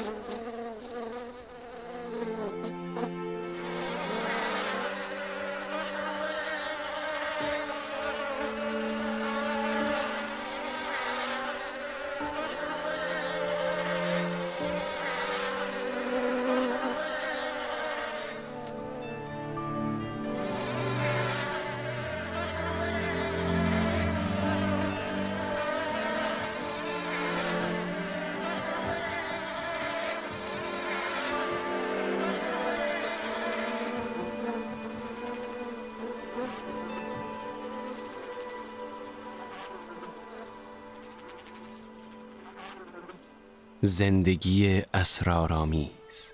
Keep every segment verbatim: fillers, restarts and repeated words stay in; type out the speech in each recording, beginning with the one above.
زندگی اسرارآمیز.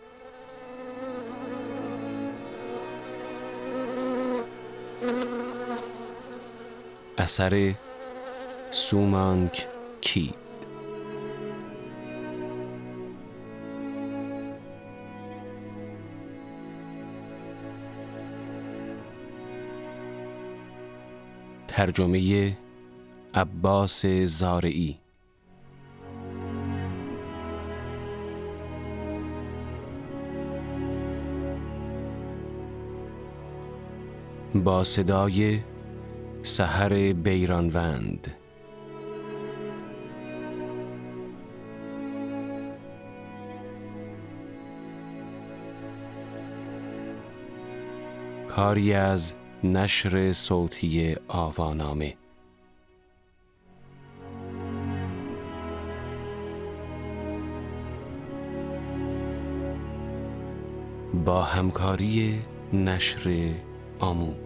اثر سومانگ کید. ترجمه عباس زارعی. با صدای سحر بیرانوند. کاری از نشر صوتی آوانامه. با همکاری نشر آمود.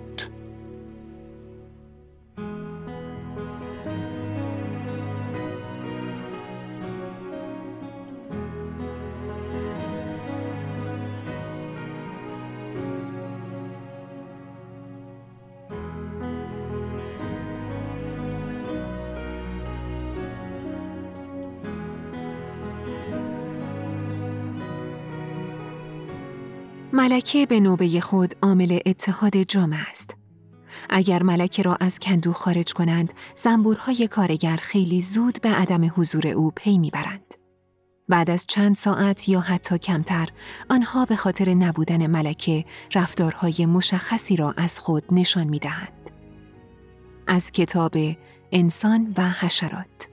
ملکه به نوبه خود عامل اتحاد جامعه است. اگر ملکه را از کندو خارج کنند، زنبورهای کارگر خیلی زود به عدم حضور او پی میبرند. بعد از چند ساعت یا حتی کمتر، آنها به خاطر نبودن ملکه رفتارهای مشخصی را از خود نشان میدهند. از کتاب انسان و حشرات.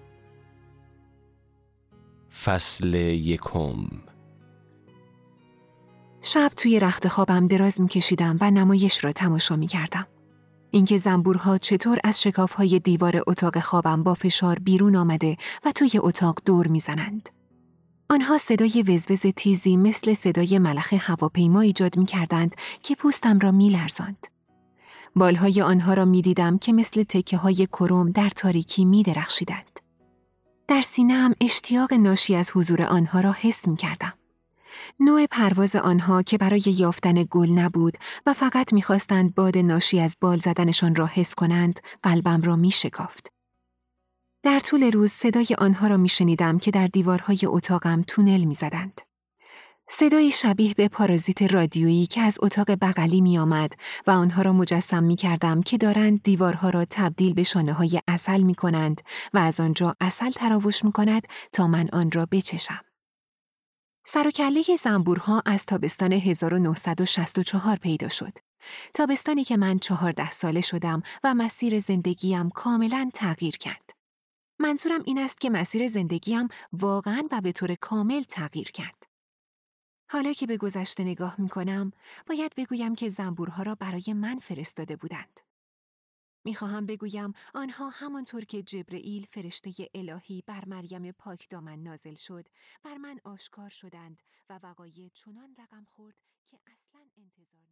فصل یکم. شب توی رخت خوابم دراز می‌کشیدم و نمایش را تماشا می‌کردم. اینکه زنبورها چطور از شکاف‌های دیوار اتاق خوابم با فشار بیرون آمده و توی اتاق دور می‌زنند. آنها صدای وزوز تیزی مثل صدای ملخ هواپیما ایجاد می‌کردند که پوستم را می‌لرزاند. بالهای آنها را می‌دیدم که مثل تکه‌های کرم در تاریکی می‌درخشیدند. در سینه‌ام اشتیاق ناشی از حضور آنها را حس می‌کردم. نوع پرواز آنها که برای یافتن گل نبود و فقط می‌خواستند باد ناشی از بال زدنشان را حس کنند، قلبم را می‌شکافت. در طول روز صدای آنها را می‌شنیدم که در دیوارهای اتاقم تونل می‌زدند. صدای شبیه به پارازیت رادیویی که از اتاق بغلی می‌آمد و آنها را مجسم می‌کردم که دارند دیوارها را تبدیل به شانه‌های عسل می‌کنند و از آنجا عسل تراوش می‌کند تا من آن را بچشم. سر و کله زنبورها از تابستان هزار و نهصد و شصت و چهار پیدا شد. تابستانی که من چهارده ساله شدم و مسیر زندگیم کاملاً تغییر کرد. منظورم این است که مسیر زندگیم واقعاً و به طور کامل تغییر کرد. حالا که به گذشته نگاه می کنم، باید بگویم که زنبورها را برای من فرستاده بودند. میخواهم بگویم آنها همانطور که جبرئیل فرشته الهی بر مریم پاکدامن نازل شد، بر من آشکار شدند و وقایع چنان رقم خورد که اصلاً انتظار